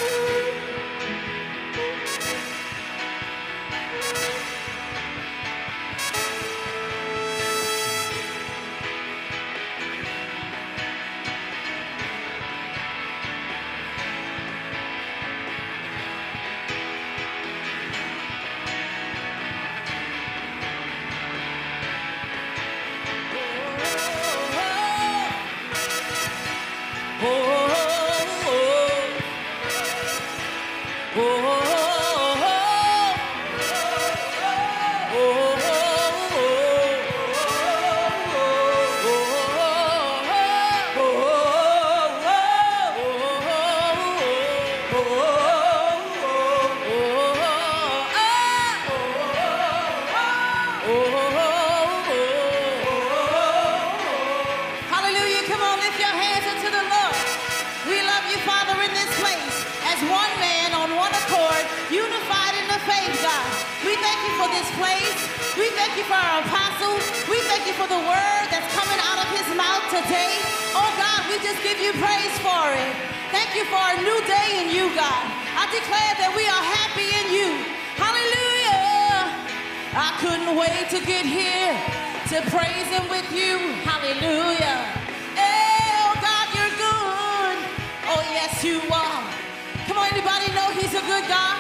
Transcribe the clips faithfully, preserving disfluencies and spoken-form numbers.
Hallelujah. Come on, lift your hands unto the Lord. We love you, Father, in this place as one man on one accord, unified in the faith, God. We thank you for this place. We thank you for our apostle. We thank you for the word that's coming out of his mouth today. Oh, God, we just give you praise for it. Thank you for a new day in you, God. I declare that we are happy in you. Hallelujah. I couldn't wait to get here to praise him with you. Hallelujah. Hey, oh, God, you're good. Oh, yes, you are. Come on, anybody know he's a good God?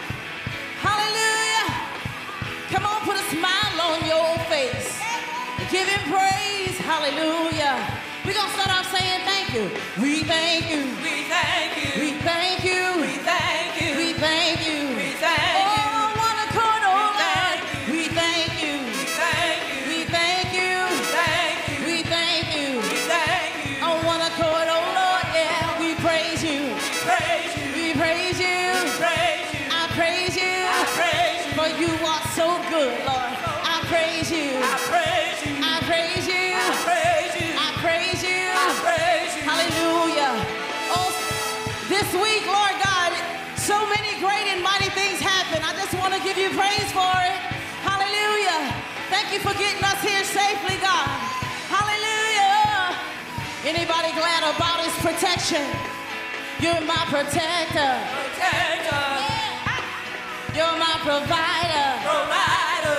Hallelujah. Come on, put a smile on your face. Give him praise. Hallelujah. We're going to start off saying thank you. We thank you. We thank you. We thank you. We thank you. We thank you. We thank you. Oh, one accord, oh Lord. We thank you. We thank you. We thank you. We thank you. We thank you. We thank you. On one accord, oh Lord, yeah, we praise you. We praise you. We praise you. We praise you. I praise you. I praise you. For you are so good, Lord. I praise you. I praise you. I praise you. I praise you. I praise you. I praise you. Hallelujah. Oh, this week, Lord God, so many great and mighty things happen. I just want to give you praise for it. Hallelujah. Thank you for getting us here safely, God. Hallelujah. Anybody glad about his protection? You're my protector. Protector. You're my provider. Provider.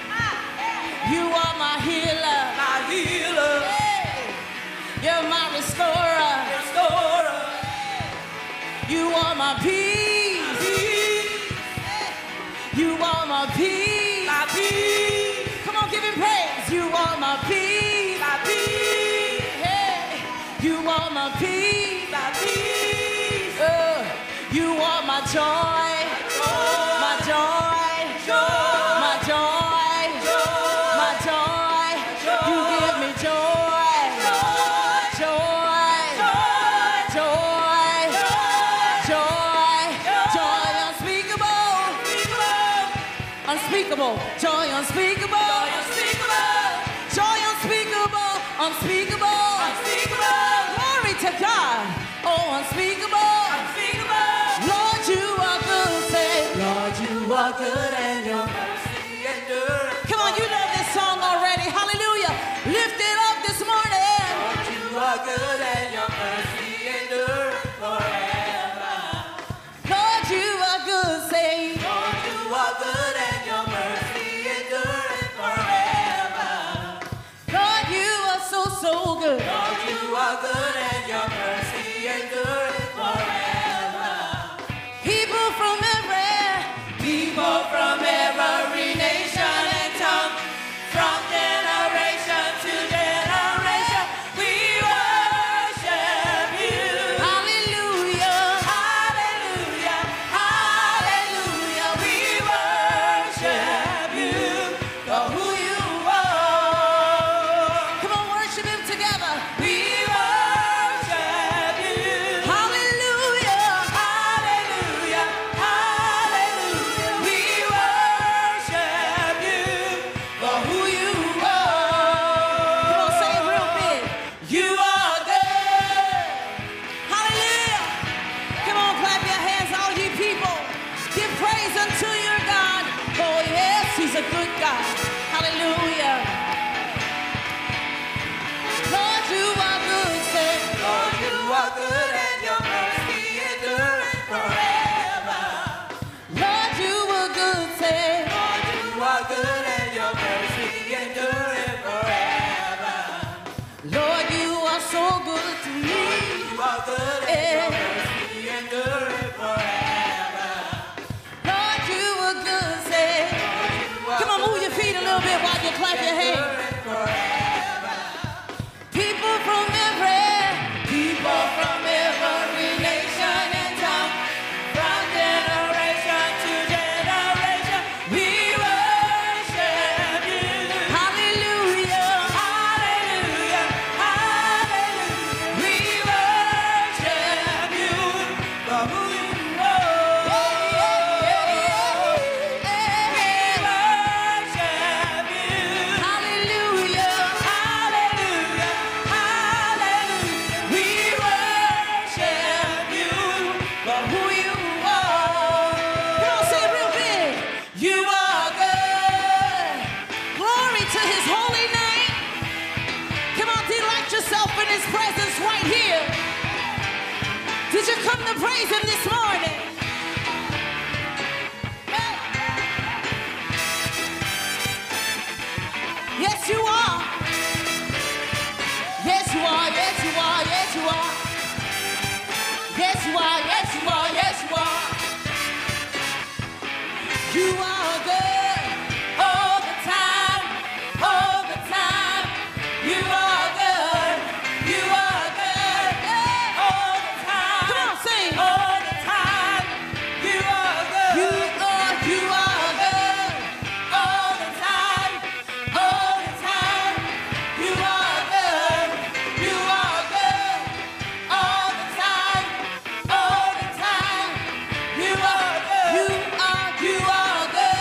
You are my healer. My healer. Hey. You're my restorer. Restorer. You are my peace. Peace. You are my peace. My peace. Come on, give him praise. You are my peace. My peace. Hey. You are my peace. My peace. Uh, you are my joy. My joy. Joy. My joy. My joy. You give me joy. Joy. Joy. Joy. Joy unspeakable. Unspeakable. Joy unspeakable. Joy unspeakable. Unspeakable. Glory to God. Oh, unspeakable. Lord, you are good. Say, Lord, you are good and your mercy endures. come on, you know this song already. Hallelujah. Lift it up this morning. Lord, you are good and your mercy endures forever. Lord, you are good. Say, Lord, you are good and your mercy endures forever. Lord, you are so, so good. Lord, you are good and your mercy endures forever. People from every, People from every nation and tongue, from generation to generation, we worship you. hallelujah. Hallelujah, hallelujah, we worship you for who you are. Come on, worship him together. We worship you. Hallelujah. Hallelujah, hallelujah, we worship you for who you are. Come on, say it real big. You are good. Hallelujah. Come on, clap your hands, all you people. Give praise unto your God. Oh, yes, he's a good God. Hallelujah. Lord, you are good. Say, Lord, you are good and your mercy endures forever. are good and your mercy endureth forever. Lord, you are good, say. Come on, move your feet a little bit while you clap your hands. People from every, people from every nation and tongue, from generation to generation, we worship you. Hallelujah, hallelujah, hallelujah. We worship you for who you are. Yeah, yeah, yeah, yeah. We worship you. Hallelujah, hallelujah, hallelujah. We worship you for who you are. Come on, say it real big. You are good. Glory to his holy name. Come on, delight yourself in his presence right here. Did you come to praise him this morning? Hey. Yes, you are. Yes, you are. Yes, you are. Yes, you are. Yes, you are. Yes, you are. Yes, you are. You are good all the time. All the time. You are good. You are good. Yeah. All the time. Come on, sing. All the time. You are good. You are. You are good. All the time. All the time. You are good. You are good. All the time. All the time. You are good. You are. You are good.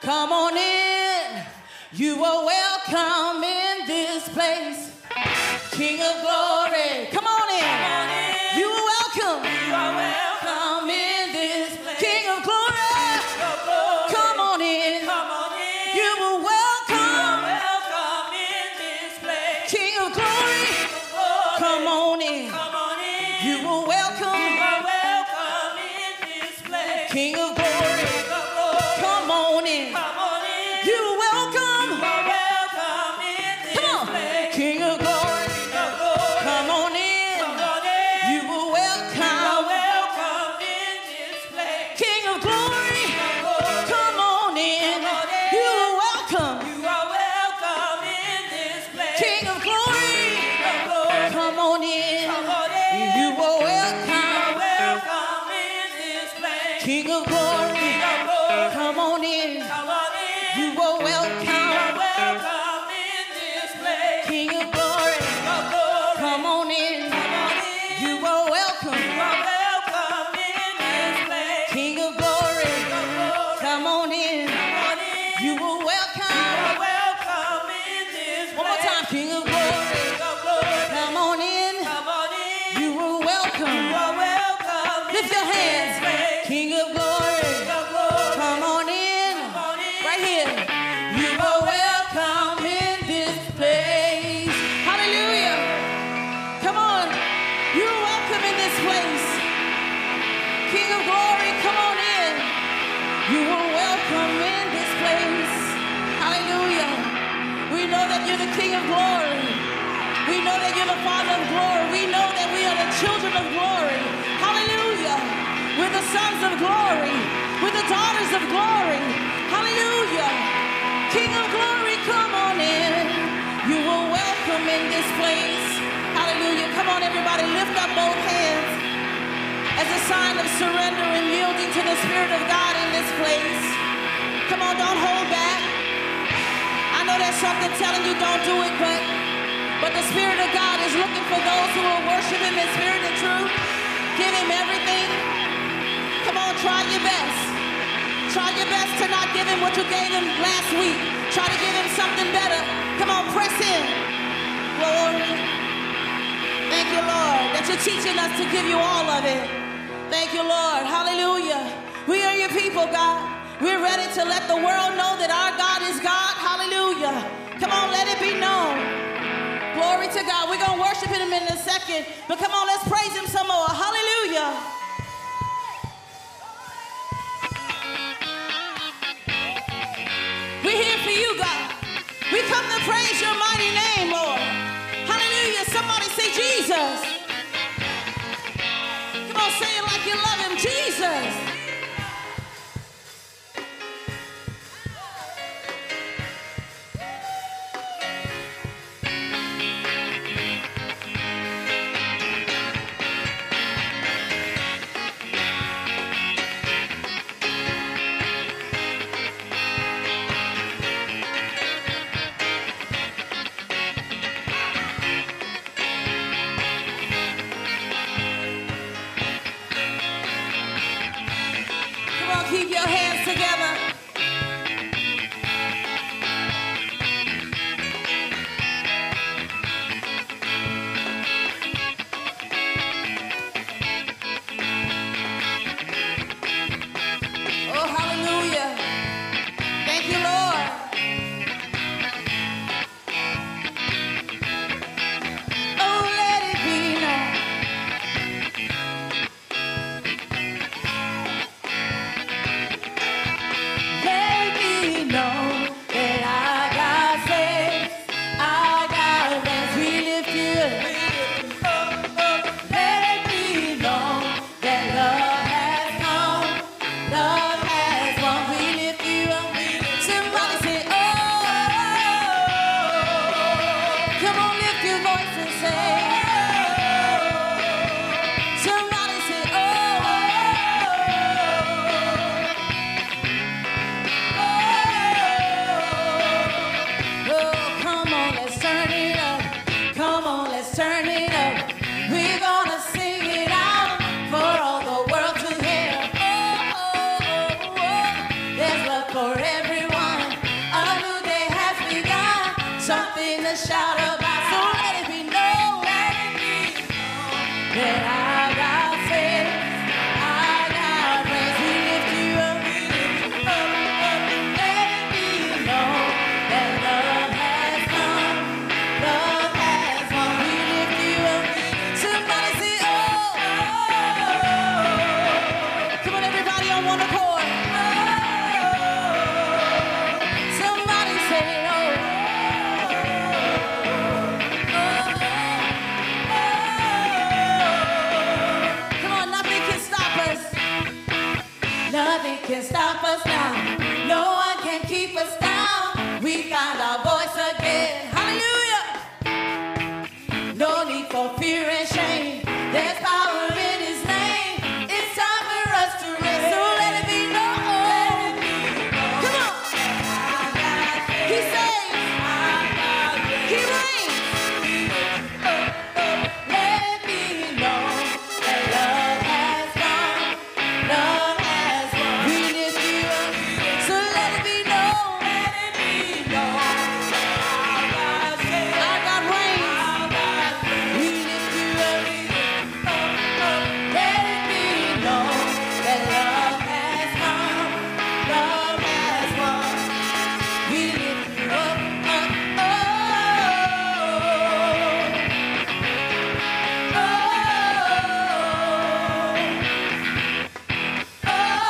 Come on in. You are welcome in this place. King of glory. Come on in. Come on in. You are welcome. You are welcome. Come in this place. King of glory. King of glory. Come on in. Come on in. You are welcome. You are welcome in this place. King of glory. King of glory. Come on in. Come on in. You are welcome. You are welcome in this place. King of glory. King of glory. Come on in. Come on in. You are welcome. You are welcome in this Come on. place. King of glory. King of glory. Come on in. Come on in. You are You are welcome. welcome in this place. King of glory. King of glory. Come on in. Come on in. You are welcome. You are welcome in this place. King of glory. King of glory. Come on in. Come on in. You are You are welcome. welcome in this place. King of glory. King of glory. Come on in. Come on in. You are You are welcome. welcome in this place. King of glory. King of glory. Come on in. Come on in. You are welcome. You are welcome in this place. King of glory. King of glory. Come on in. Come on in. You are You welcome. are welcome in this place. One more time. King of glory. King of glory. Come on in. Come on in. You are welcome. You are welcome Lift in your this hands. place. King of glory. King of glory. Come on in. Come on in. Right here. You are welcome in this place. Hallelujah. Come on. You are welcome in this place. King of glory, come on in. You are welcome in this place. Hallelujah. We know that you're the King of glory. We know that you're the Father of glory. We know that we are the children of glory. Hallelujah. We're the sons of glory. We're the daughters of glory. Hallelujah. King of glory, come on in. You are welcome in this place. Hallelujah. Come on, everybody, lift up both hands as a sign of surrender and yielding to the Spirit of God in this place. Come on, don't hold back. I know there's something telling you don't do it, but, but the Spirit of God is looking for those who will worship Him in spirit and truth. Give Him everything. Come on, try your best. Try your best to not give Him what you gave Him last week. Try to give Him something better. Come on, press in. Glory. Thank you, Lord, that you're teaching us to give you all of it. Thank you, Lord. Hallelujah. We are your people, God. We're ready to let the world know that our God is God. Hallelujah. Come on, let it be known. Glory to God. We're going to worship Him in a second, but come on, let's praise Him some more. Hallelujah. We're here for you, God. We come to praise your mighty name, Lord. Hallelujah. Somebody say Jesus. Come on, say it like you love Him. Jesus. Keep your hands together. Oh, hallelujah. Thank you, Lord. Oh, let it be known. shout about. So let it be known, let it be known that our God saves, our God reigns. We lift you up, we lift you up, up. Let it be known that love has come, love has won. We lift you up. Somebody say, oh, oh, oh. Come on, everybody on one accord. Somebody say, oh, oh, oh. Come on, nothing can stop us. Nothing can stop us now. No one can keep us down. We found our voice again. Hallelujah. No need for fear and shame. There's power in his name. It's time for us to rest. So let it be known. Come on. He saves. He reigns. Let it be known that love has come. Love has won. We lift you up. So let it be known. Let it be known. Our God reigns. We lift you up. Let it be known that love has come. Love has won. We lift you up, up, oh, oh, oh,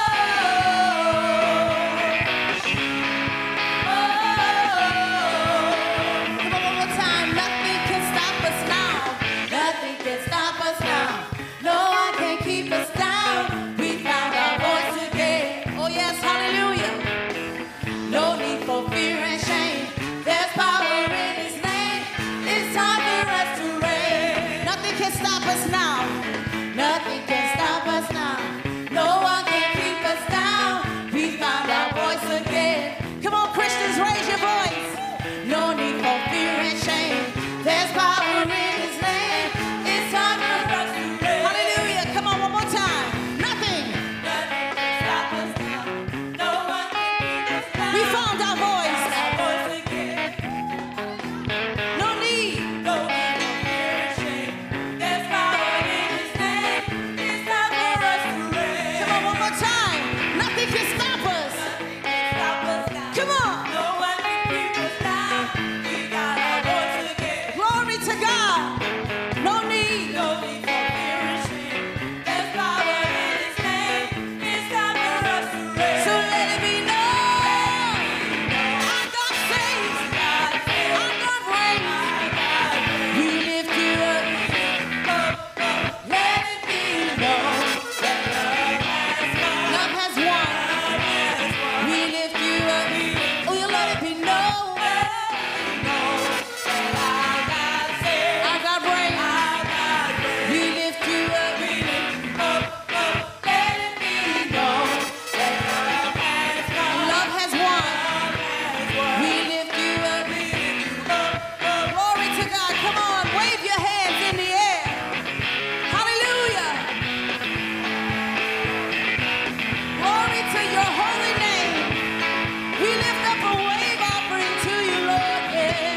oh. Come on, one more time. Nothing can stop us now. Nothing can stop us now. No one can keep us down. We found our voice again. Oh yes, hallelujah. No need for fear and shame. There's power in his name. It's time for us to reign. Nothing can stop us now. Nothing can stop us now. No one can keep us down. We found our voice again. Come on, Christians, raise your voice. No need for fear and shame. There's power in his name. It's time for us to reign. Hallelujah. Come on, one more time. Nothing. Nothing can stop us now. No one can keep us down. We found our voice. Our voice again. No need. No need for fear and shame. There's power in his name. It's time for us to reign. Come on, one more time. Nothing can stop us. Nothing can stop us now. Come on. No one can keep us down. We got our voice again. Glory to God. No need. No need for fear and shame. There's power in his name. It's time for us to reign. So let it be known. Our God saves. Our God reigns. We lift you up. Let it be known that love has won. We lift you up. Oh, you let it be known. Our God reigns. We lift you up. Let it be known that love has won. We lift you up. Glory to God. Come on, wave your hands in the air. Hallelujah. Glory to your holy name. We lift up a wave offering to you, Lord. Yeah.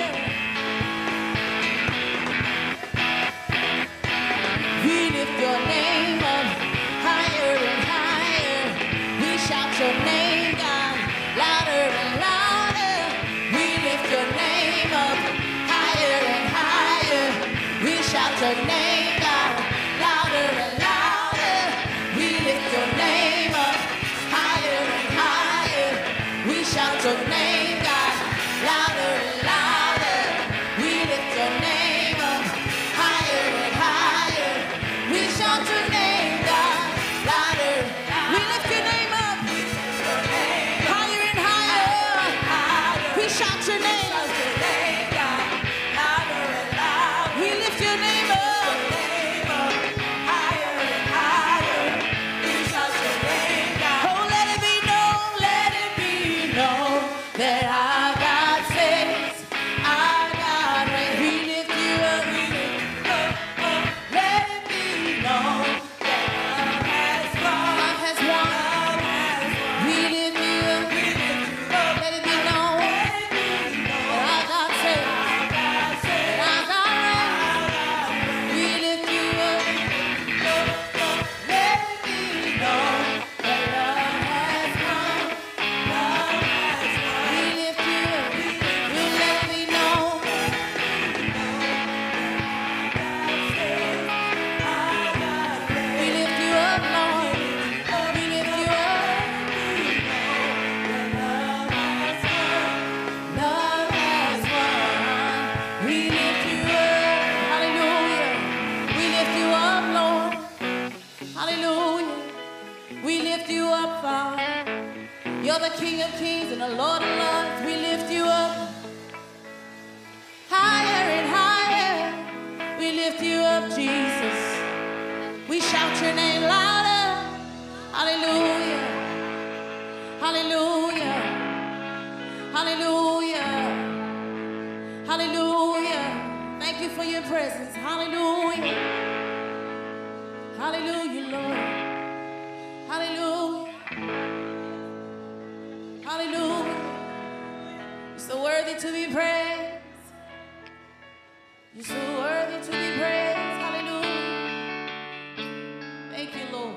We lift your name up higher and higher. We shout your name, God, louder and louder. We lift your name up higher and higher. We shout your name, God, louder and louder. We lift your name up higher and higher. We shout your name, God, louder and louder. We lift your name up higher and higher. We shout your name, God, louder. We lift your name up higher and higher. We shout your name. We lift your name up. Oh, let it be known, let it be known that our God saves, our God reigns. We lift you up. Let it be known that love has won. Love has won. We lift you up. Let it be known. the King of Kings and the Lord of Lords. We lift you up higher and higher. We lift you up, Jesus. We shout your name louder. Hallelujah. Hallelujah. Hallelujah. Hallelujah. Thank you for your presence. Hallelujah. Hallelujah, Lord. Hallelujah. Hallelujah. You're so worthy to be praised. You're so worthy to be praised. Hallelujah. Thank you, Lord.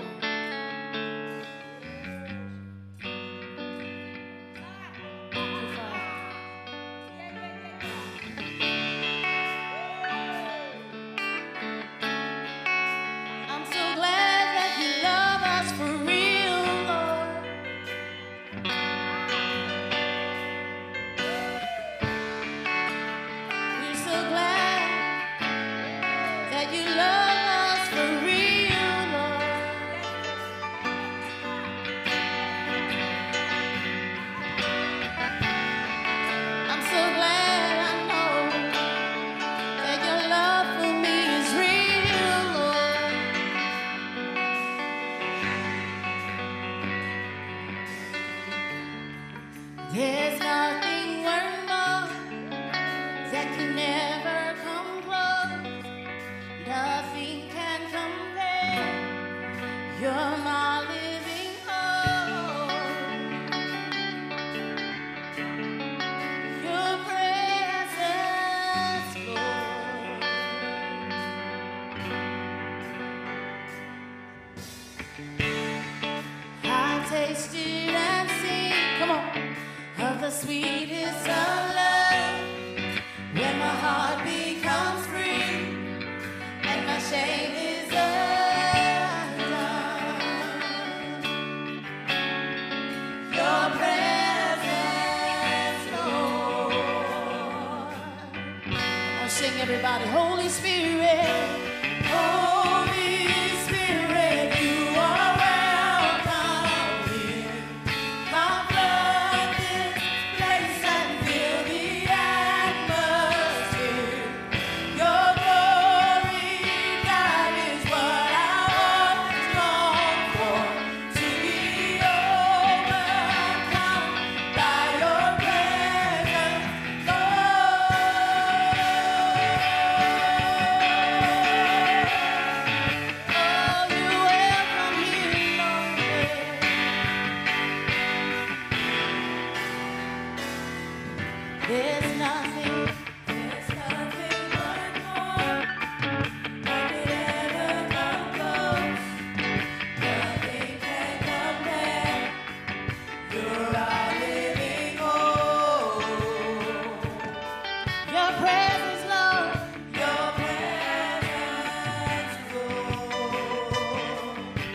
There's nothing worth more that can never come close. Nothing can compare. You're my living hope. Your presence, Lord. I tasted and seen, come on, of the sweetest of love, when my heart becomes free and my shame is undone. Your presence, Lord. I'll sing, everybody. Holy Spirit, Holy Spirit, you are welcome here. Come flood this place and fill the atmosphere. Your glory, God, is what I always long for. To be overcome by your presence, Lord. Oh, you welcome here, Lord. There's nothing, there's nothing worth more that could ever come close. Nothing can compare. You're our living hope. Your presence, Lord. Your presence, Lord.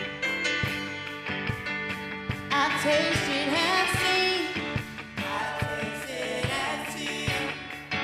I tasted and seen. I tasted and seen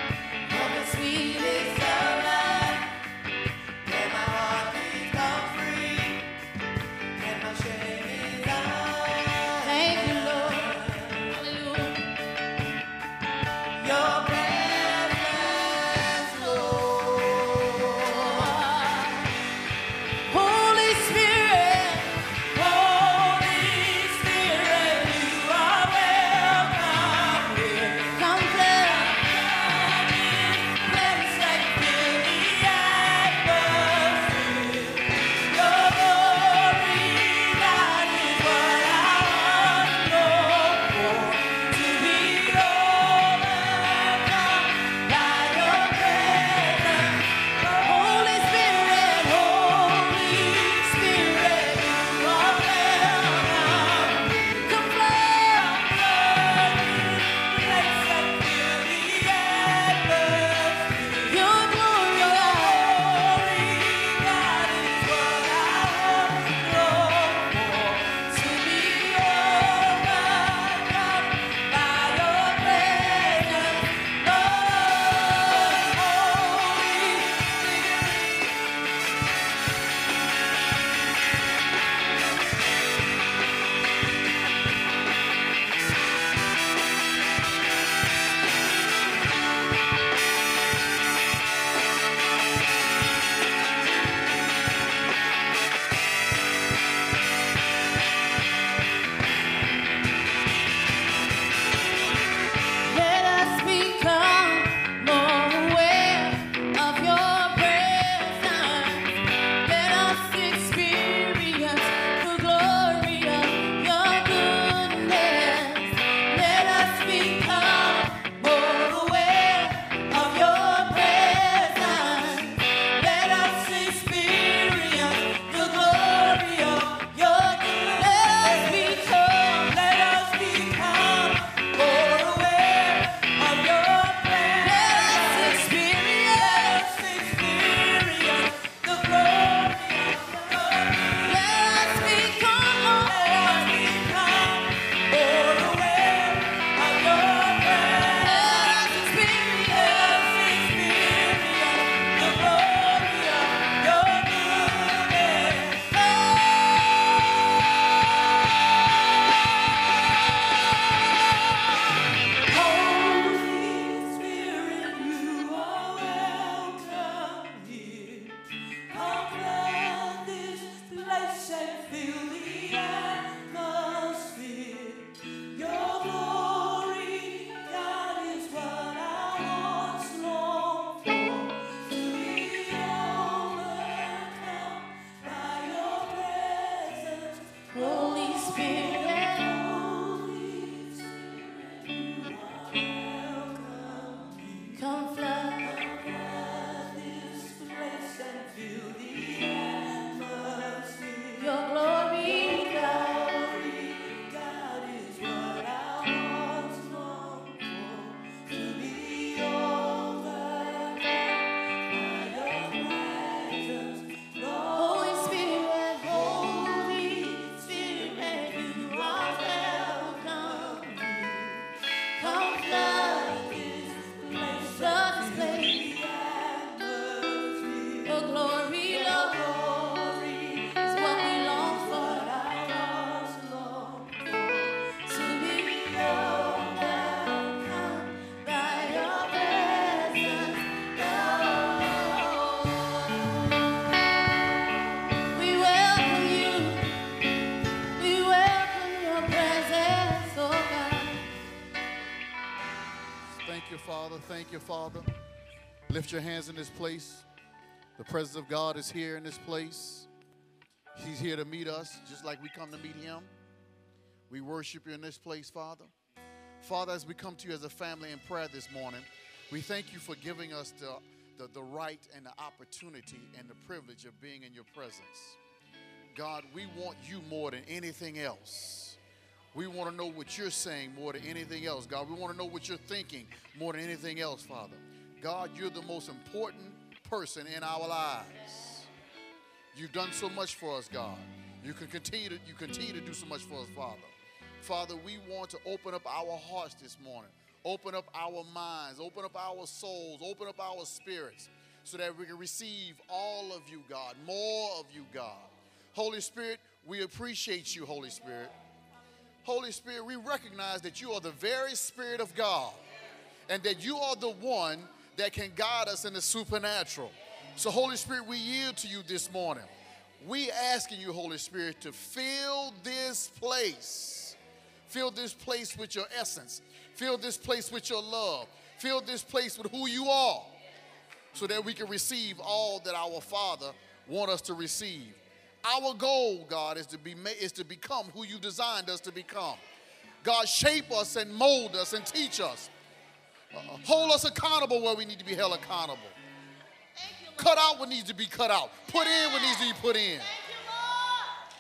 Thank you, Father. Thank you, Father. Lift your hands in this place. The presence of God is here in this place. He's here to meet us just like we come to meet him. We worship you in this place, Father. Father, as we come to you as a family in prayer this morning, we thank you for giving us the, the, the right and the opportunity and the privilege of being in your presence. God, we want you more than anything else. We want to know what you're saying more than anything else. God, we want to know what you're thinking more than anything else, Father. God, you're the most important person in our lives. You've done so much for us, God. You can continue to, you continue to do so much for us, Father. Father, we want to open up our hearts this morning. Open up our minds. Open up our souls. Open up our spirits so that we can receive all of you, God. More of you, God. Holy Spirit, we appreciate you, Holy Spirit. Holy Spirit, we recognize that you are the very Spirit of God and that you are the one that can guide us in the supernatural. So, Holy Spirit, we yield to you this morning. We asking you, Holy Spirit, to fill this place. Fill this place with your essence. Fill this place with your love. Fill this place with who you are so that we can receive all that our Father wants us to receive. Our goal, God, is to be is to become who you designed us to become. God, shape us and mold us and teach us. Uh, hold us accountable where we need to be held accountable. Thank you, Cut out what needs to be cut out. Put in what needs to be put in. Thank you, Lord.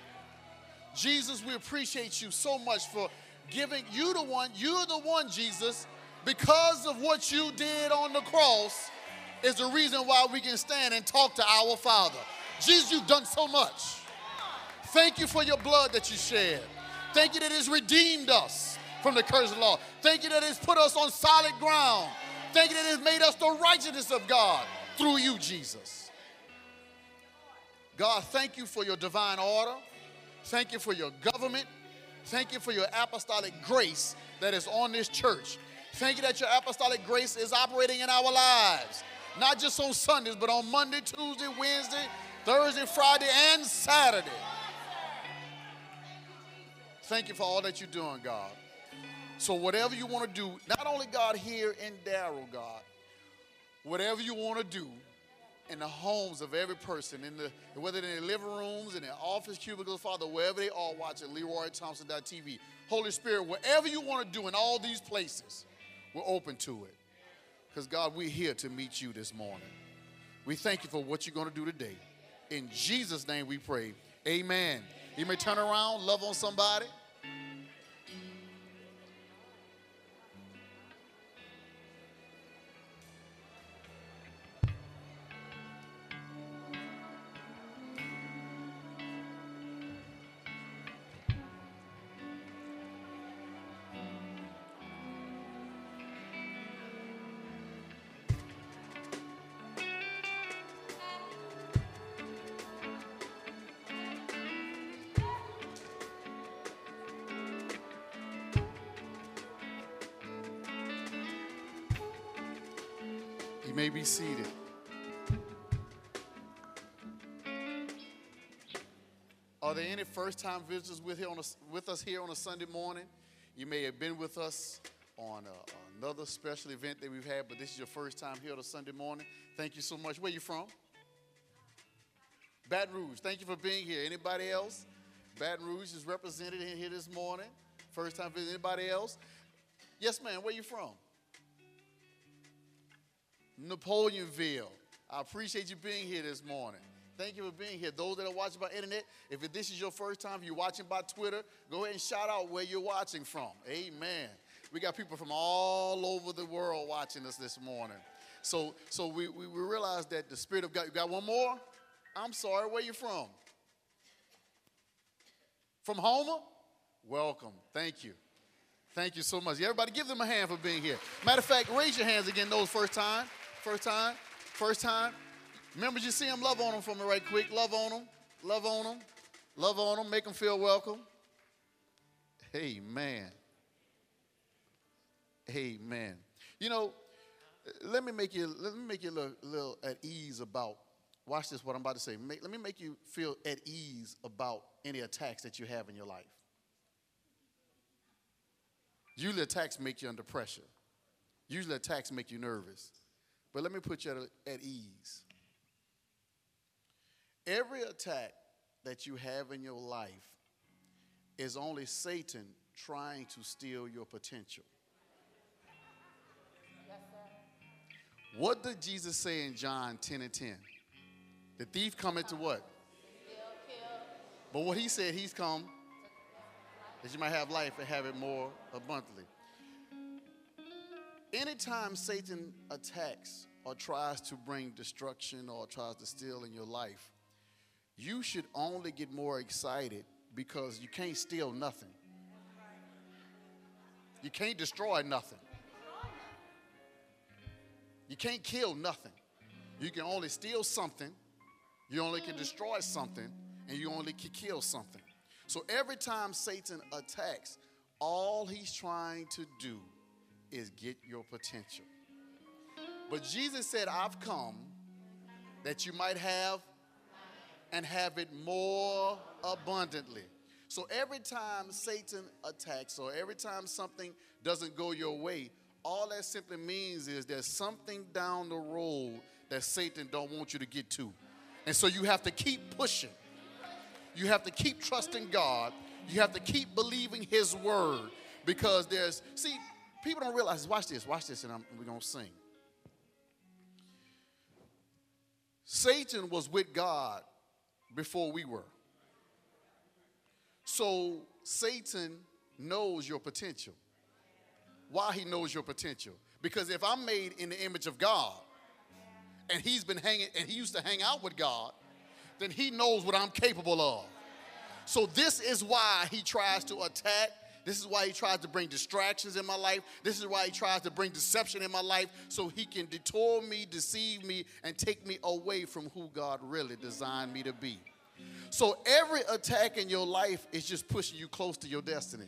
Jesus, we appreciate you so much for giving you the one, you're the one, Jesus, because of what you did on the cross is the reason why we can stand and talk to our Father. Jesus, you've done so much. Thank you for your blood that you shed. Thank you that it's redeemed us from the curse of the law. Thank you that it's put us on solid ground. Thank you that it's made us the righteousness of God through you, Jesus. God, thank you for your divine order. Thank you for your government. Thank you for your apostolic grace that is on this church. Thank you that your apostolic grace is operating in our lives. Not just on Sundays, but on Monday, Tuesday, Wednesday, Thursday, Friday, and Saturday. Thank you for all that you're doing, God. So whatever you want to do, not only, God, here in Darrow, God, whatever you want to do in the homes of every person, in the whether in their living rooms, in their office cubicles, Father, wherever they are watching Leroy Thompson dot T V. Holy Spirit, whatever you want to do in all these places, we're open to it. Because, God, we're here to meet you this morning. We thank you for what you're going to do today. In Jesus' name we pray. Amen. You may turn around, love on somebody. You may be seated. Are there any first-time visitors with, here on a, with us here on a Sunday morning? You may have been with us on a, another special event that we've had, but this is your first time here on a Sunday morning. Thank you so much. Where you from? Baton Rouge. Thank you for being here. Anybody else? Baton Rouge is represented in here this morning. First time visit. Anybody else? Yes, ma'am. Where you from? Napoleonville. I appreciate you being here this morning. Thank you for being here. Those that are watching by internet, if this is your first time, if you're watching by Twitter, go ahead and shout out where you're watching from. Amen. We got people from all over the world watching us this morning. So so we, we, we realize that the Spirit of God, you got one more? I'm sorry, where you from? From Homer? Welcome. Thank you. Thank you so much. Everybody give them a hand for being here. Matter of fact, raise your hands again, those first time. First time. First time. Remember, you see them, love on them for me right quick. Love on them. Love on them. Love on them. Make them feel welcome. Amen. Amen. You know, let me make you let me make you a little, little at ease about, watch this, what I'm about to say. Make, let me make you feel at ease about any attacks that you have in your life. Usually attacks make you under pressure. Usually attacks make you nervous. But let me put you at, at ease. Every attack that you have in your life is only Satan trying to steal your potential. What did Jesus say in John ten and ten? The thief cometh to what? But what he said, he's come that you might have life and have it more abundantly. Anytime Satan attacks or tries to bring destruction or tries to steal in your life, you should only get more excited because you can't steal nothing. You can't destroy nothing. You can't kill nothing. You can only steal something, you only can destroy something, and you only can kill something. So every time Satan attacks, all he's trying to do is get your potential. But Jesus said, I've come that you might have and have it more abundantly. So every time Satan attacks or every time something doesn't go your way, all that simply means is there's something down the road that Satan don't want you to get to. And so you have to keep pushing. You have to keep trusting God. You have to keep believing his word. Because there's, see, people don't realize, watch this, watch this, and I'm, we're going to sing. Satan was with God before we were. So Satan knows your potential. Why he knows your potential? Because if I'm made in the image of God, and he's been hanging, and he used to hang out with God, then he knows what I'm capable of. So this is why he tries to attack. This is why he tries to bring distractions in my life. This is why he tries to bring deception in my life, so he can detour me, deceive me, and take me away from who God really designed me to be. So every attack in your life is just pushing you close to your destiny.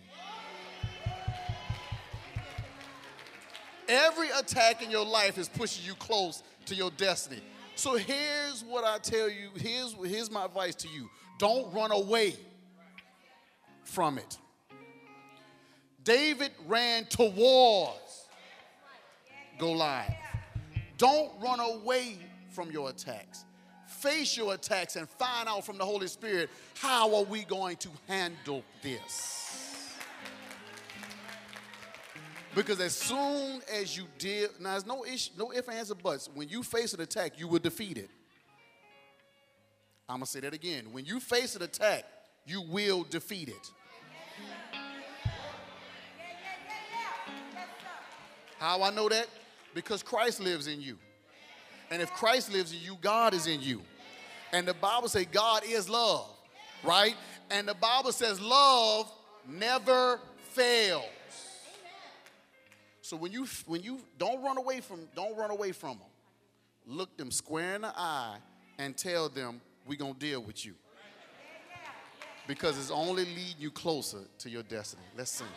Every attack in your life is pushing you close to your destiny. So here's what I tell you. Here's, here's my advice to you. Don't run away from it. David ran towards Goliath. Don't run away from your attacks. Face your attacks and find out from the Holy Spirit, how are we going to handle this? Because as soon as you deal, now there's no issue, no ifs, ands, or buts. When you face an attack, you will defeat it. I'm going to say that again. When you face an attack, you will defeat it. How I know that? Because Christ lives in you. And if Christ lives in you, God is in you. And the Bible says God is love, right? And the Bible says love never fails. So when you when you don't run away from don't run away from them. Look them square in the eye and tell them we're going to deal with you. Because it's only leading you closer to your destiny. Let's sing.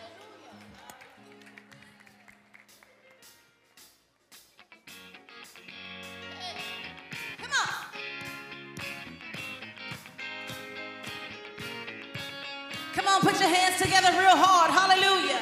Come on. Come on, put your hands together real hard. Hallelujah.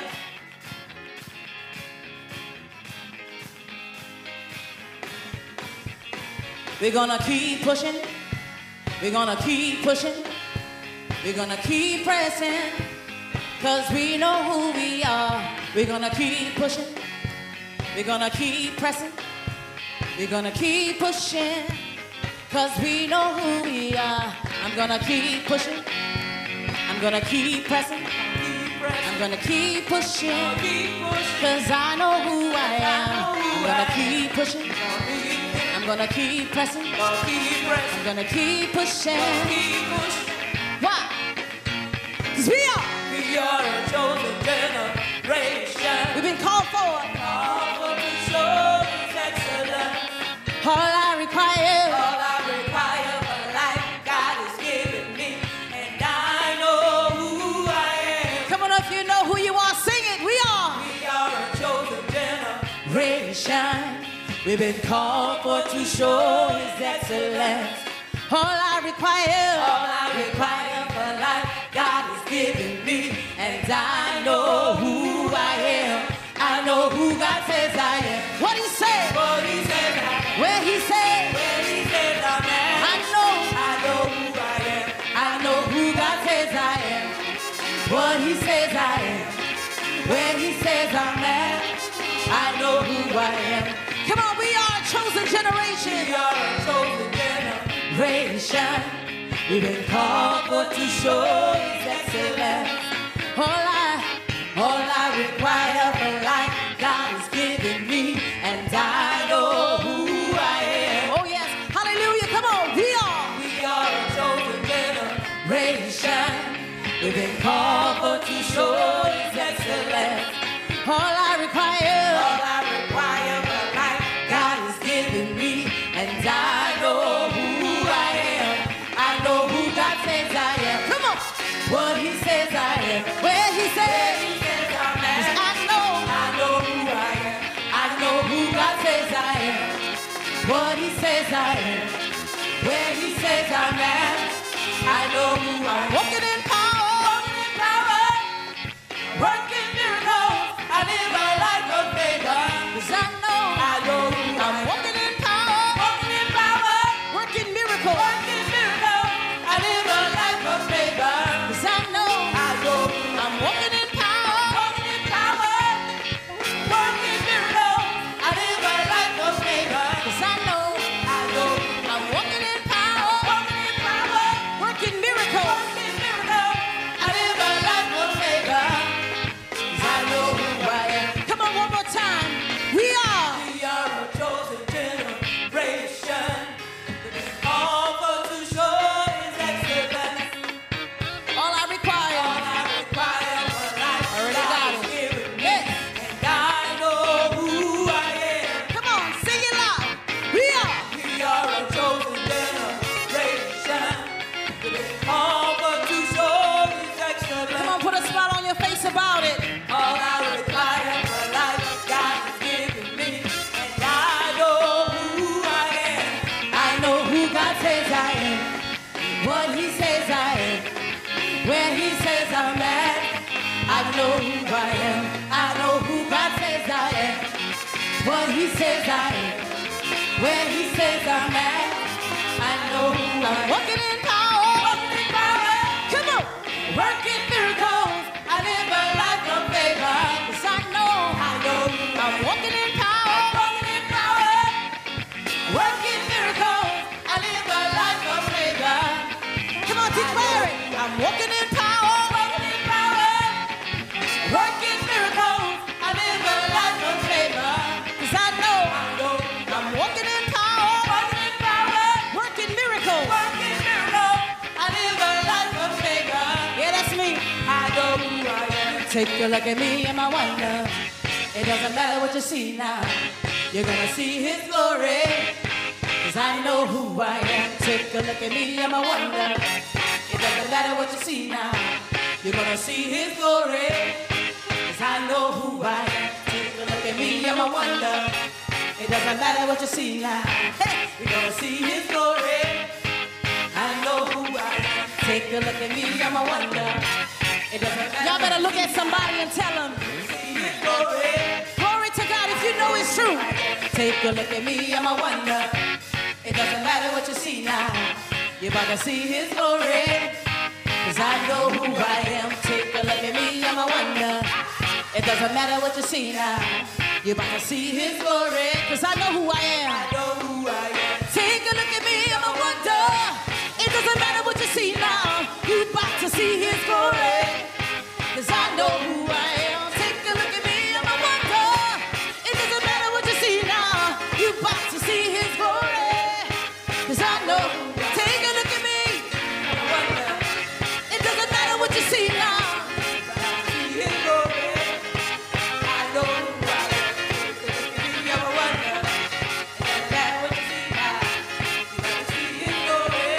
We're gonna keep pushing. We're gonna keep pushing. We're gonna keep pressing. Cause we know who we are. We're gonna keep pushing. We're gonna keep pressing. We're gonna keep pushing. Cause we know who we are. I'm gonna keep pushing. I'm gonna keep pressing. I'm gonna keep pushing. Cause I know who I am. I'm gonna keep pushing. I'm gonna keep pressing. I'm gonna keep pushing. Why? Cause we are. We are a chosen generation. We've been called for. Called for to show His excellence. All I require. All I require for life, God has given me, and I know who I am. Come on, if you know who you are, sing it. We are. We are a chosen generation. We've been called for to show His excellence. All I require, all I require for life, God has given me, and I know who I am. I know who God says I am. generation. We've been called for to show His excellence. All I, all I require for life, God has given me, and I know who I am. Oh yes, hallelujah, come on, we are. We are a chosen generation. We've been called for to show His excellence. All I require, all I require for life, God has given me, and I know who I am. I know who God says I am. Come on. What He says I am. Where He says, He says I'm at. I know. I know who I am. I know who God says I am. What He says I am. Where He says I'm at. I know who I am. Walking in power. Walking in power. Working miracles. I live a life of favor. 'Cause I know. I know who I I'm am. walking in power. Walking in power. Working miracles. Working miracles. I live a life of favor. 'Cause I know. I know who I I'm am. walking in power. Walking in power. Working miracles. I live a life of favor. 'Cause I know. I know I'm walking in power. walking in power. Working miracles. Working miracles. I live a life of favor. 'Cause I know who I am. Come on, one more time. We are. We are a chosen generation. All for to show His excellence. All I require. All I require for life, Already God got has it. given me. Yes. And I know who I am. Come on, sing it loud. We are. We are a chosen generation. All for to show His Come excellence. on, put a smile on your face about it. All I require for life, God has given me, and I know who I am. I know who God says I am, what He says I am, where He says I'm at. I know who I am. I know who God says I am, what He says I am, where He says I'm at. I know who I am. Walking in power. Walking in power. Come on. Working miracles, I live a life of favor. 'Cause I know. I know who I I'm am. walking in power. Walking in power, working miracles, I live a life of favor. Come on, declare it. I'm walking in power. Walking in power, working miracles, I live a life of favor. 'Cause I know. I know I'm walking in power. walking in power, Working miracles. working miracles, I live a life of favor. Yeah, that's me. I know who I am. Take a look at me and I wonder. It doesn't matter what you see now. You're gonna see His glory. 'Cause I know who I am. Take a look at me and I wonder. It doesn't matter what you see now. You're gonna see His glory. 'Cause I know who I am. Take a look at me and I wonder. It doesn't matter what you see now. Hey, you're gonna see His glory. I know who I am. Take a look at me and I wonder. It doesn't matter. Y'all better look at somebody and tell them. See His glory. Glory to God if you know it's true. Take a look at me, I'm a wonder. It doesn't matter what you see now. You're about to see His glory. 'Cause I know who I am. Take a look at me, I'm a wonder. It doesn't matter what you see now. You're about to see His glory. 'Cause I know who I am. I know who I am. Take a look at me, I'm a wonder. It doesn't matter what you see now. You about to see His glory. 'Cause I know who I am. Take a look at me, I'm a wonder. It doesn't matter what you see now. You about to see His glory. 'Cause I know. Take a look at me. I'm a wonder. It doesn't matter what you see now. See His glory. I know who I am. Take a look at me, I'm a wonder. It doesn't matter what you see now. You're about to see His glory.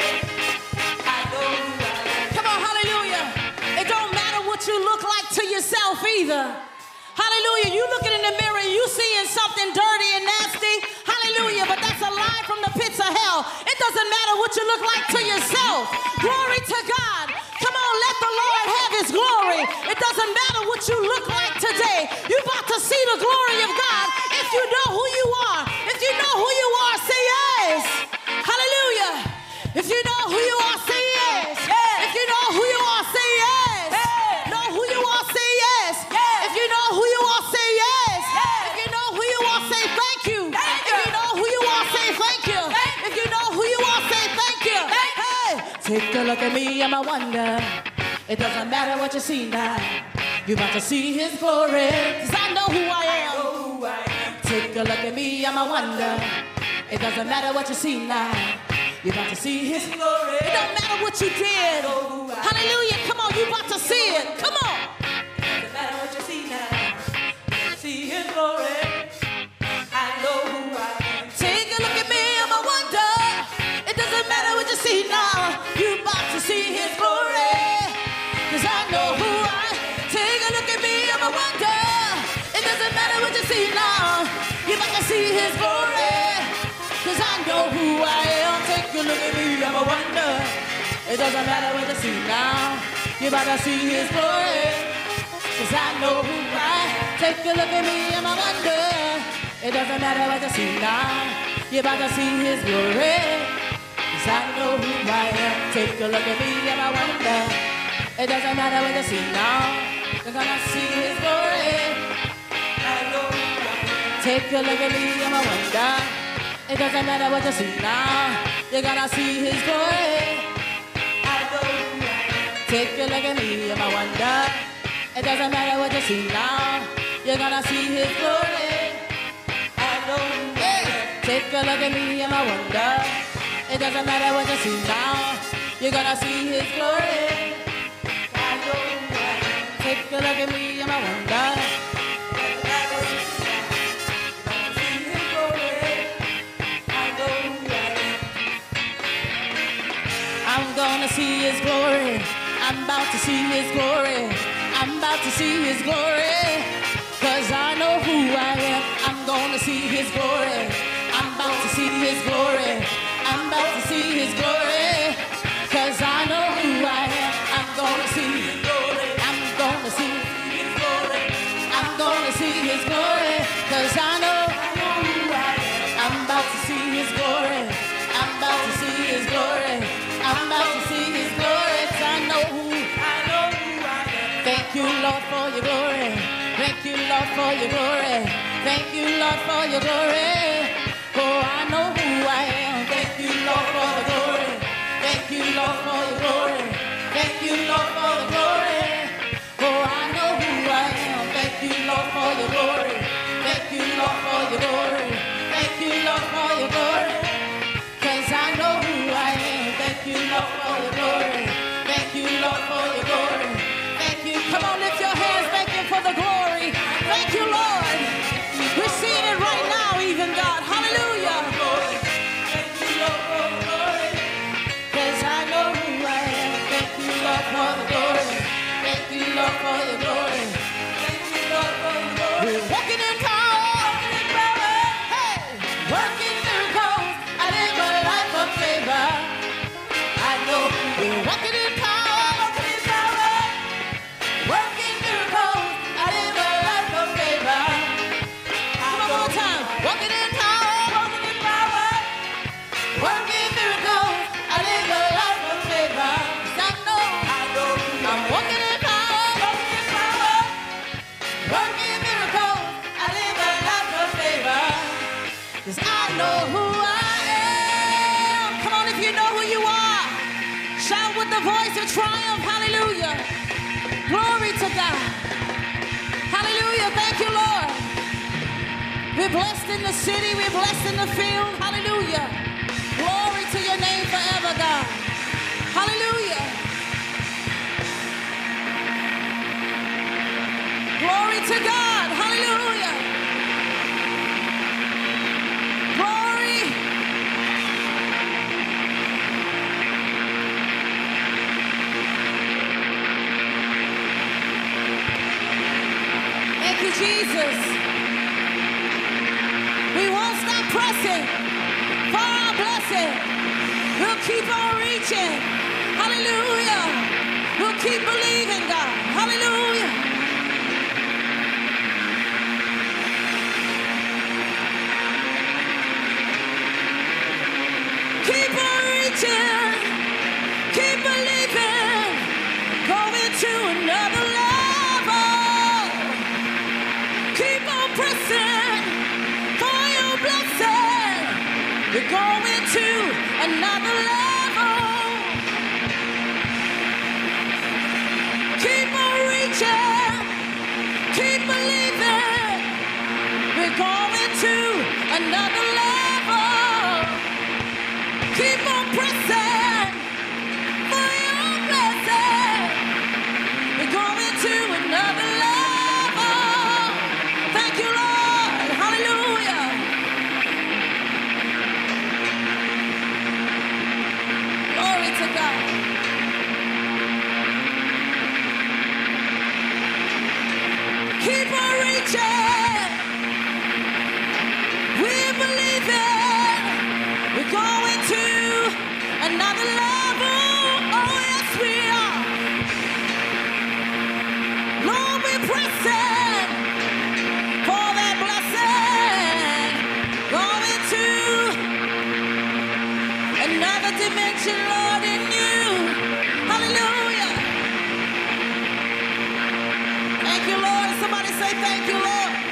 I know who I am. Come on, hallelujah. It don't matter what you look like to yourself either. Hallelujah. You looking in the mirror and you seeing something dirty and nasty. Hallelujah. But that's a lie from the pits of hell. It doesn't matter what you look like to yourself. Glory to God. Come on, let the Lord have His glory. It doesn't matter what you look like today. You're about to see the glory of God. If you know who you are, if you know who you are, say yes. Hallelujah. If you know who you are, say yes. Yes. If you know who you are, say yes. Yes. Know who you are, say yes. Yes. If you know who you are, say yes. Yes. If you know who you are, say look at me, I'm a wonder. It doesn't matter what you see now. You're about to see his glory. Cause I know who I am. I know who I am. Take a look at me, I'm a wonder. It doesn't matter what you see now. You're about to see his glory. It don't matter what you did. Hallelujah. Come on, you about to see it. Come on. It doesn't matter what you see now. See his glory. I know who I am. Take a look at me, I'm a wonder. It doesn't matter what you see now. You about to see his glory. Cause I know who I am. Take a look at me, I'm a wonder. It doesn't matter what you see now. You about to see his glory. Cause I know who I am. Take a look at me, I'm a wonder. It doesn't matter what you see now. You about to see his glory. Cause I know who I am. Take a look at me, I'm a wonder. It doesn't matter what you see now. You about to see his glory. Cause I know who I am. Take a look at me, I'm a wonder. It doesn't matter what you see now. You're gonna see his glory. I know who I am. Take a look at me, I'm a wonder. It doesn't matter what you see now. You're gonna see his glory. I know who I am. Take a look at me, I'm a wonder. It doesn't matter what you see now. You're gonna see his glory. I know who I am. Take a look at me, I'm a wonder. It doesn't matter what you see now. You're gonna see his glory. I know who I am. Take a look at me, I'm a wonder. It doesn't matter what you see now. You're gonna see his glory. I know who I am. I'm gonna see his glory. I'm about to see his glory. I'm about to see his glory. Cause I know who I am. I'm gonna see his glory. I'm about to see his glory. I'm about to see his glory. Cause I know who I am. I'm gonna see his glory. I'm gonna see his glory. I'm gonna see his glory. Cause I know, I know who I am. I'm about to see his glory. I'm about to see his glory. I'm about to see his glory. Cause I know who, I know who I am. Thank you, Lord, for your glory. Thank you, Lord, for your glory. Thank you, Lord, for your glory. Oh, I know who I am. Thank you, Lord, for the glory. Thank you, Lord, for your glory. Thank you, Lord, for the glory. Oh, I know who I am. Thank you, Lord, for your glory. Thank you, Lord, for your glory. Thank you, Lord, for your glory. Cause I know who I am. Thank you, Lord, for your glory. Thank you, Lord, for your glory. Thank you. Come on, lift your hands. Thank you for the glory. Thank you, Lord. We're seeing it right now, even God. Hallelujah. Thank you, Lord, for the glory. Cause I know who I am. Thank you, Lord, for the glory. Thank you, Lord, for your glory. Thank you, Lord, for your glory. We're walking in power. Walking in power. Hey. Working miracles. I live a life of favor. I know we're walking in power. Walking in power. Working miracles. I live a life of favor. One more time. Walking in power. Walking in power. Working miracles. I live a life of favor. I know. I know. I'm walking in power. Walking in power. Working miracles. I live a life of favor. Cause I know who I am. Come on, if you know who you are, shout with the voice of triumph. Hallelujah. Glory to God. Hallelujah. Thank you, Lord. We're blessed in the city. We're blessed in the field. Hallelujah. Glory to your name forever, God. Hallelujah. Glory to God. Hallelujah. Glory. Thank you, Jesus. We won't stop pressing for our blessing. We'll keep on reaching. Hallelujah. We'll keep believing, God. Hallelujah. Keep on reaching. Keep believing. Going to another level. Keep on pressing for your blessing. We're going to another level. to another level. Oh, yes, we are. Lord, we're pressing for that blessing. Going to another dimension, Lord, in you. Hallelujah. Thank you, Lord. Somebody say thank you, Lord.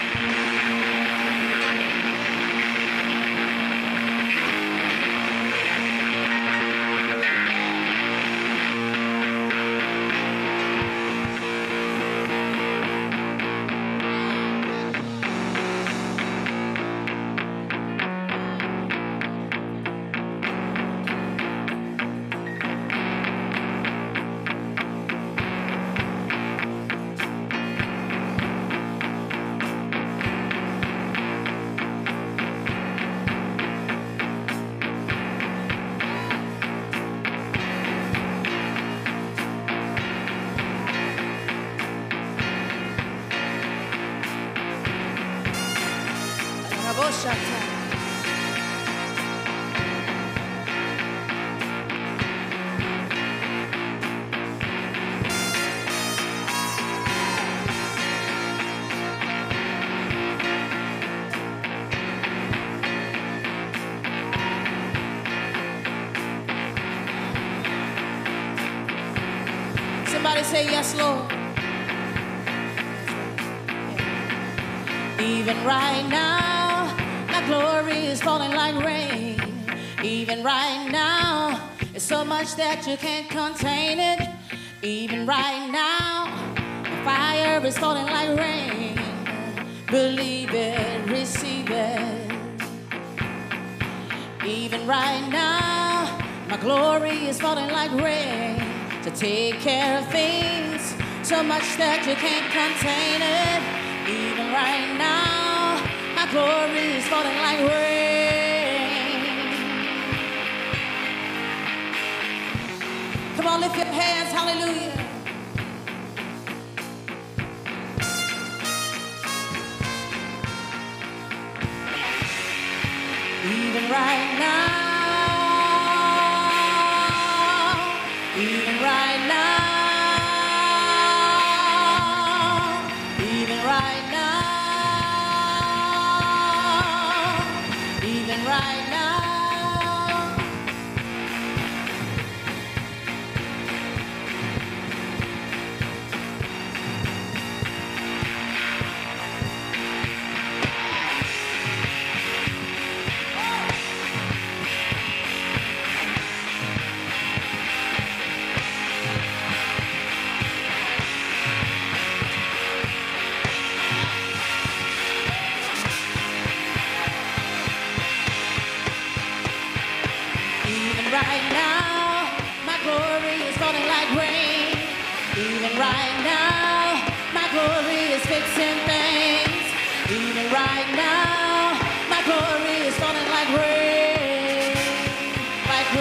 Somebody say yes, Lord. Even right now, my glory is falling like rain. Even right now, it's so much that you can't contain it. Even right now, the fire is falling like rain. Believe it, receive it. Even right now, my glory is falling like rain. To take care of things, so much that you can't contain it. Even right now, my glory is falling like rain. Come on, lift your hands, hallelujah. Even right now, even right now, even right now, even right now. Right now, my glory is falling like rain. Even right now, my glory is fixing things. Even right now, my glory is falling like rain, like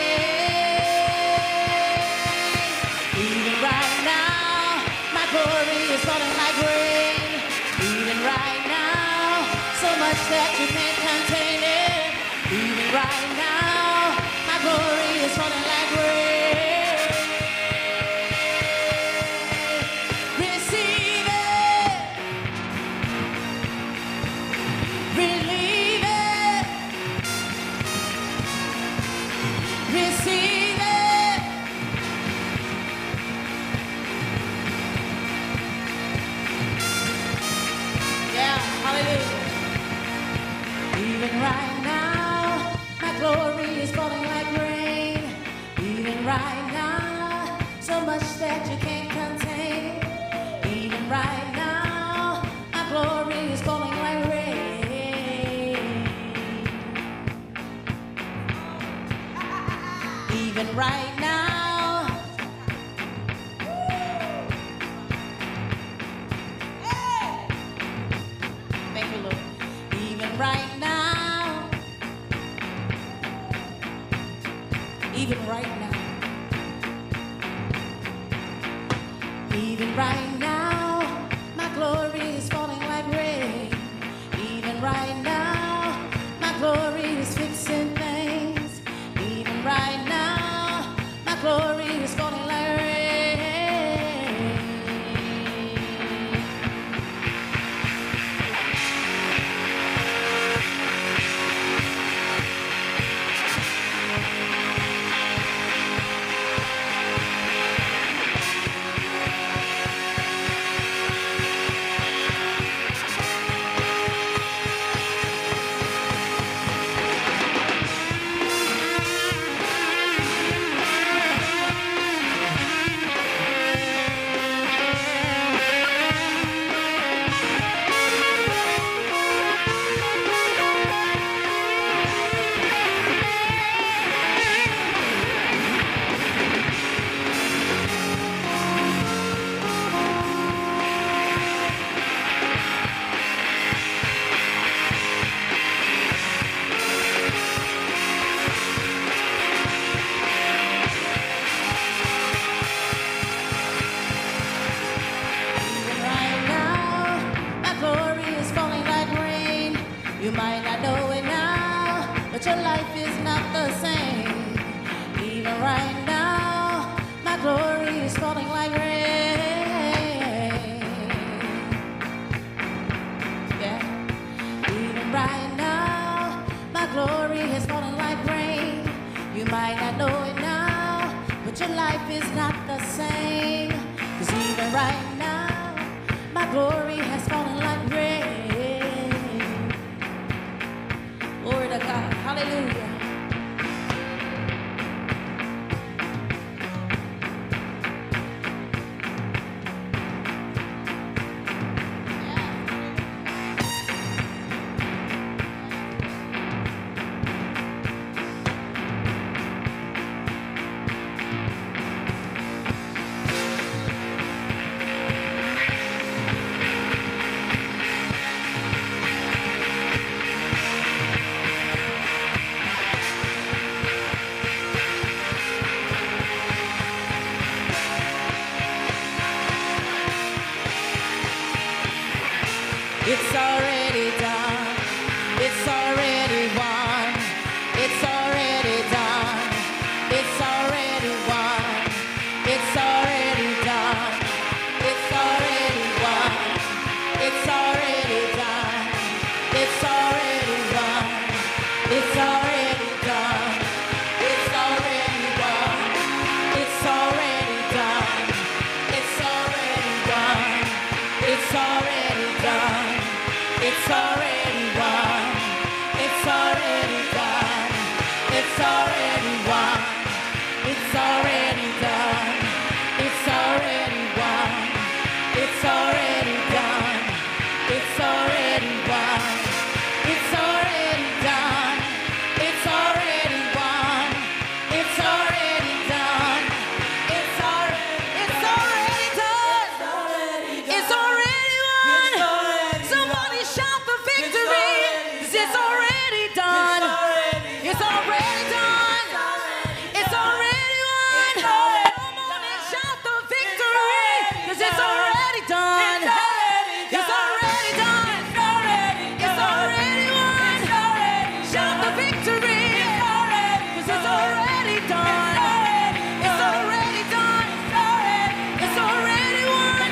rain. Even right now, my glory is falling like rain. Even right now, so much that you can't contain it. Even right now, my glory is falling like rain. Receive it. Believe it. Receive it. Yeah, hallelujah. Even right now, my glory is falling like rain. Even right now, so much that you can't contain. Even right now, my glory is falling like rain. Even right now. Thank you, Lord. Even right now. Even right now. Even right now, my glory is falling like rain. Even right now, my glory is fixing things. your life is not the same. Even right now, my glory is falling like rain. Yeah. Even right now, my glory is falling like rain. You might not know it now, but your life is not the same. Cause even right now, my glory has fallen like rain. Glory to God. Hallelujah. It's already done. It's already won. It's already done. It's already won. It's already done. It's already won. It's already done. It's already won. It's already done. It's already won. It's already done. It's already done. It's already done. It's already won. It's already done. It's already won. It's already done. It's already won. It's already done. It's already won. It's already done. It's already won. It's already done. It's already it's already done. It's already won. Somebody shout the victory. 'Cause it's already done. It's already done. It's already won. Come on and shout the victory. 'Cause it's already done. It's already done. It's already won. Shout the victory. 'Cause it's already done. It's already done. It's already won.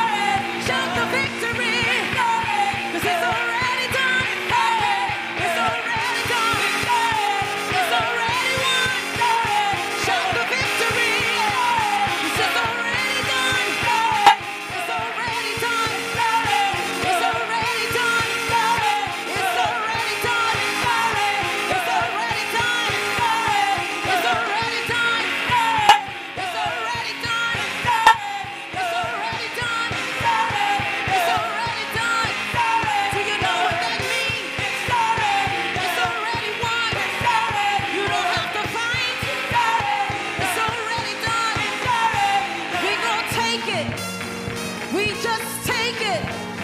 Shout the victory. 'Cause it's already done. It's already done. It's already won. Shout the victory. 'Cause it's already done. It's already done. It's already done. It's already done. It's already done. It's already done. It's already done. It's already done. It's already done. Do you know what that means? It's already won. You don't have to fight. It's already done. We gonna take it. We just take it.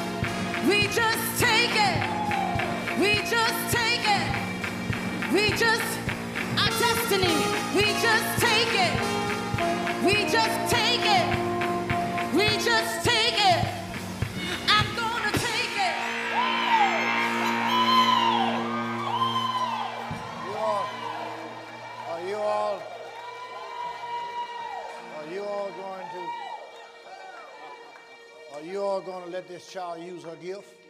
We just take it. We just take it. We just our destiny. We just take it. We just take it. We just take it. I'm gonna take it. You all, are you all, are you all going to, are you all going to let this child use her gift?